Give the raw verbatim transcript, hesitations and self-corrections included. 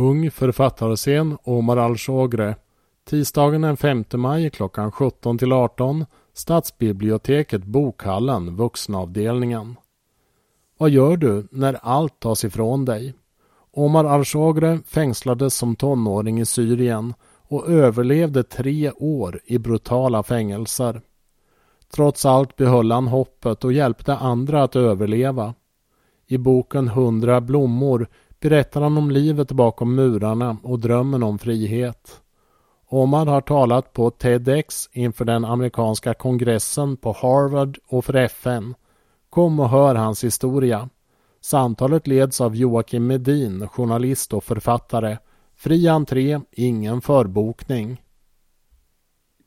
Ung författarscen Omar Al-Shogre. Tisdagen den femte maj klockan sjutton till arton. Stadsbiblioteket Bokhallen, vuxenavdelningen. Vad gör du när allt tas ifrån dig? Omar Al-Shogre fängslades som tonåring i Syrien och överlevde tre år i brutala fängelser. Trots allt behöll han hoppet och hjälpte andra att överleva. I boken Hundra blommor berättar han om livet bakom murarna och drömmen om frihet. Omar har talat på TEDx inför den amerikanska kongressen, på Harvard och för F N. Kom och hör hans historia. Samtalet leds av Joakim Medin, journalist och författare. Fri entré, ingen förbokning.